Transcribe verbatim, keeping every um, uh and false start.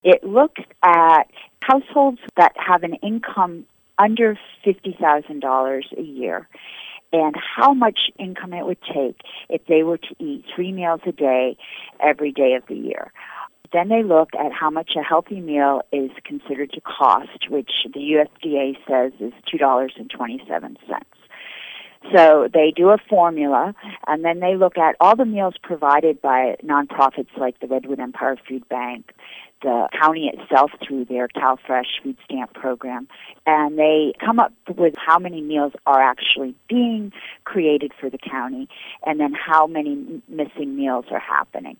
It looks at households that have an income under fifty thousand dollars a year and how much income it would take if they were to eat three meals a day every day of the year. Then they look at how much a healthy meal is considered to cost, which the U S D A says is two dollars and twenty-seven cents. So they do a formula, and then they look at all the meals provided by nonprofits like the Redwood Empire Food Bank, the county itself through their CalFresh food stamp program, and they come up with how many meals are actually being created for the county, and then how many missing meals are happening.